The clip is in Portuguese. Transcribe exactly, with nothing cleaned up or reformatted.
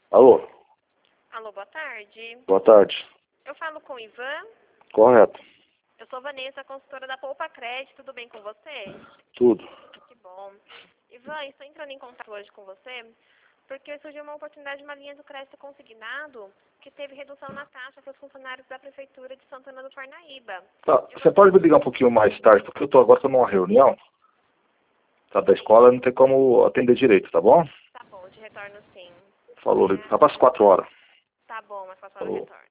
Alô? Alô, boa tarde. Boa tarde. Eu falo com o Ivan. Correto. Eu sou Vanessa, consultora da Poupa Crédito. Tudo bem com você? Tudo. Que bom. Ivan, estou entrando em contato hoje com você porque surgiu uma oportunidade de uma linha do crédito consignado que teve redução na taxa para os funcionários da Prefeitura de Santana do Parnaíba. Tá, você pode me ligar um pouquinho mais tarde, porque eu tô agora tô numa reunião, tá, da escola, não tem como atender direito, tá bom? Tá bom, de retorno sim. Falou, tá para as quatro horas. Tá bom, mas quatro horas Falou. retorno.